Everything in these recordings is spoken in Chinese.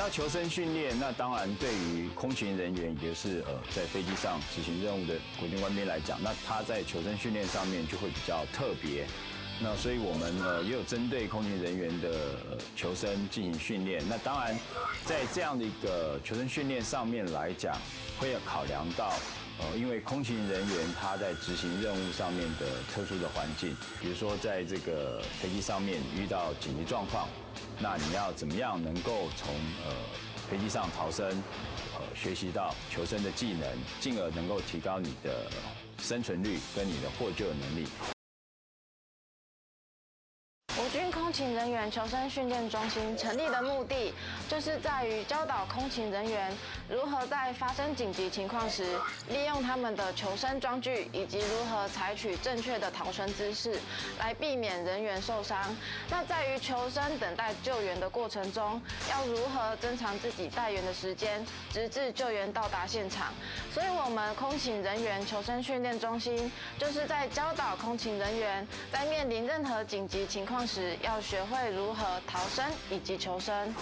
到求生训练，那当然对于空勤人员，也就是在飞机上执行任务的国军官兵来讲，那他在求生训练上面就会比较特别。那所以我们也有针对空勤人员的求生进行训练。那当然，在这样的一个求生训练上面来讲，会要考量到因为空勤人员他在执行任务上面的特殊的环境，比如说在这个飞机上面遇到紧急状况，那你要怎么样能够从飞机上逃生，学习到求生的技能，进而能够提高你的生存率跟你的获救能力。 国军空勤人员求生训练中心成立的目的，就是在于教导空勤人员如何在发生紧急情况时，利用他们的求生装具，以及如何采取正确的逃生姿势，来避免人员受伤。那在于求生等待救援的过程中，要如何增长自己待援的时间，直至救援到达现场。所以，我们空勤人员求生训练中心就是在教导空勤人员在面临任何紧急情况时，要学会如何逃生以及求生。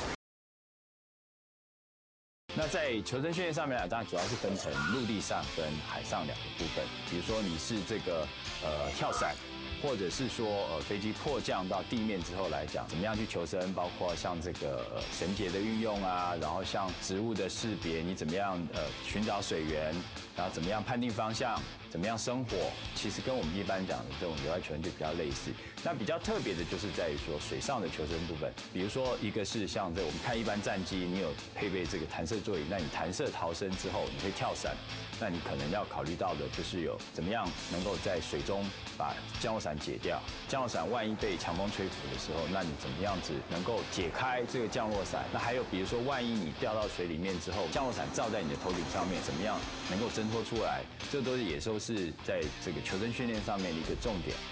那在求生训练上面来讲，当然主要是分成陆地上跟海上两个部分。比如说你是这个跳伞，或者是说飞机迫降到地面之后来讲，怎么样去求生，包括像这个绳结的运用啊，然后像植物的识别，你怎么样寻找水源，然后怎么样判定方向，怎么样生火，其实跟我们一般讲的这种野外求生就比较类似。那比较特别的就是在于说水上的求生部分，比如说一个是像这我们看一般战机，你有配备这个弹射座椅，那你弹射逃生之后，你会跳伞，那你可能要考虑到的就是有怎么样能够在水中把降落伞解掉。降落伞万一被强风吹拂的时候，那你怎么样子能够解开这个降落伞？那还有比如说万一你掉到水里面之后，降落伞罩在你的头顶上面，怎么样能够挣脱出来？这都是在这个求生训练上面的一个重点。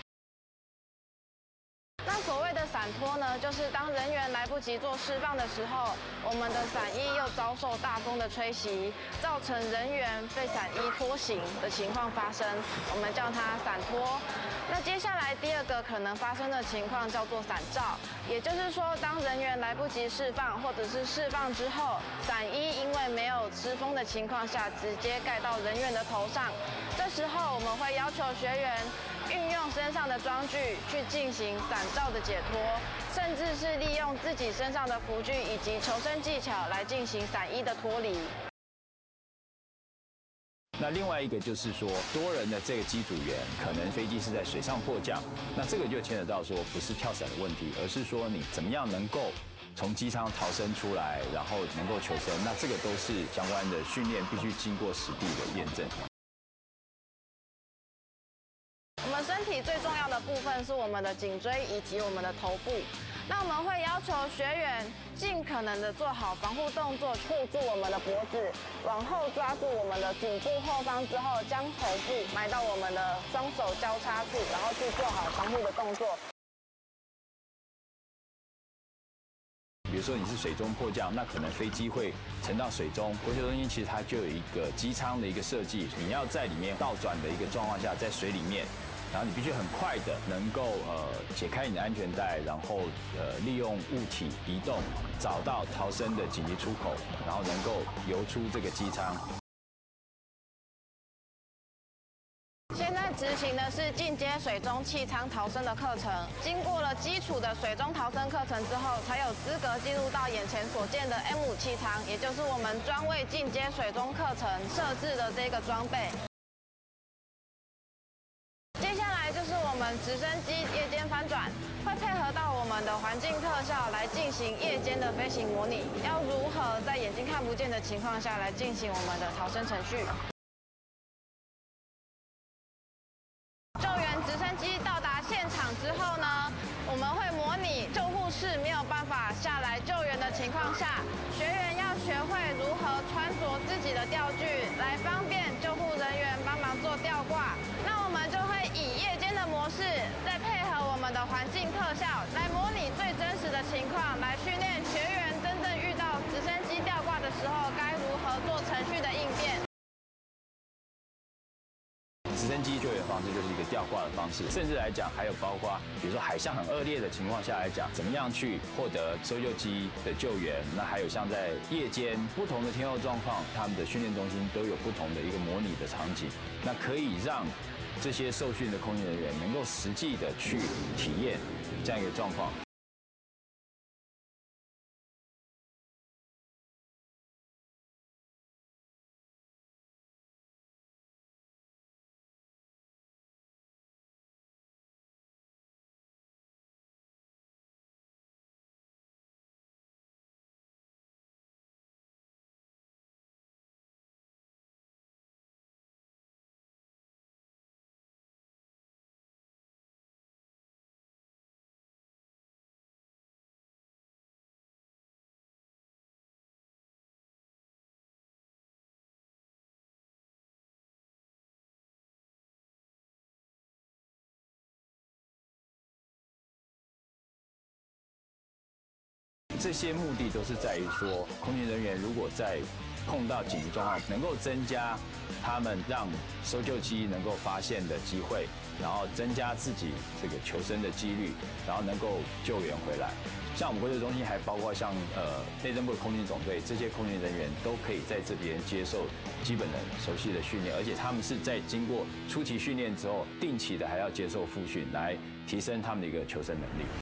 那所谓的伞脱呢，就是当人员来不及做释放的时候，我们的伞衣又遭受大风的吹袭，造成人员被伞衣拖行的情况发生，我们叫它伞脱。那接下来第二个可能发生的情况叫做伞罩，也就是说，当人员来不及释放，或者是释放之后，伞衣因为没有失风的情况下，直接盖到人员的头上。这时候我们会要求学员运用身上的装具去进行伞罩的解脱，甚至是利用自己身上的浮具以及求生技巧来进行伞衣的脱离。 那另外一个就是说，多人的这个机组员，可能飞机是在水上迫降，那这个就牵扯到说，不是跳伞的问题，而是说你怎么样能够从机舱逃生出来，然后能够求生，那这个都是相关的训练，必须经过实地的验证。 我们身体最重要的部分是我们的颈椎以及我们的头部。那我们会要求学员尽可能的做好防护动作，护住我们的脖子，往后抓住我们的颈部后方之后，将头部埋到我们的双手交叉处，然后去做好防护的动作。 比如说你是水中迫降，那可能飞机会沉到水中。国球中心其实它就有一个机舱的一个设计，你要在里面倒转的一个状况下，在水里面，然后你必须很快的能够解开你的安全带，然后利用物体移动找到逃生的紧急出口，然后能够游出这个机舱。 现在执行的是进阶水中气舱逃生的课程，经过了基础的水中逃生课程之后，才有资格进入到眼前所见的 M5气舱，也就是我们专为进阶水中课程设置的这个装备。接下来就是我们直升机夜间翻转，会配合到我们的环境特效来进行夜间的飞行模拟，要如何在眼睛看不见的情况下来进行我们的逃生程序。直升机到达现场之后呢，我们会模拟救护士没有办法下来救援的情况下，学员要学会如何穿着自己的吊具，来方便救护人员帮忙做吊挂。那我们就会以夜间的模式，再配合我们的环境特效，来模拟最真实的情况，来训练学员真正遇到直升机吊挂的时候，该如何做程序的应变。 直升升机救援方式就是一个吊挂的方式，甚至来讲还有包括比如说海象很恶劣的情况下来讲，怎么样去获得搜救机的救援？那还有像在夜间不同的天候状况，他们的训练中心都有不同的一个模拟的场景，那可以让这些受训的空勤人员能够实际的去体验这样一个状况。这些目的都是在于说，空勤人员如果在碰到紧急状况，能够增加他们让搜救机能够发现的机会，然后增加自己这个求生的几率，然后能够救援回来。像我们国救中心还包括像内政部空勤总队这些空勤人员都可以在这边接受基本的熟悉的训练，而且他们是在经过初期训练之后，定期的还要接受复训，来提升他们的一个求生能力。